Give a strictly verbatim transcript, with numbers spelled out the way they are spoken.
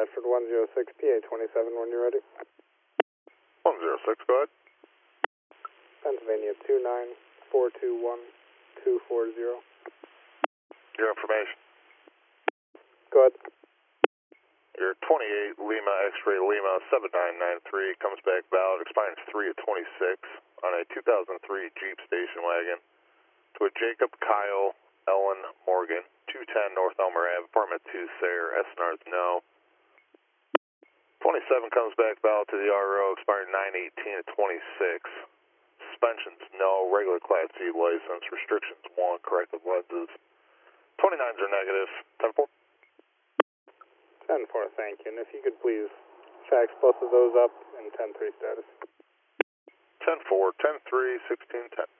Bedford one zero six, P A twenty-seven when you're ready. one zero six, go ahead. Pennsylvania two nine four two one two four zero. Your information. Go ahead. Your twenty-eight Lima X-ray Lima seven nine nine three comes back valid, expiring three of twenty-six on a two thousand three Jeep station wagon to a Jacob Kyle Ellen Morgan, two ten North Elmer Ave, apartment two, Sayre, S N Rs no. twenty-seven comes back valid to the R O, expiring nine eighteen of twenty-six. Suspensions no, regular Class C license, restrictions one, corrective lenses. twenty-nines are negative. ten four. ten four, thank you. And if you could please fax both of those up in ten three status. ten four, ten three, sixteen ten.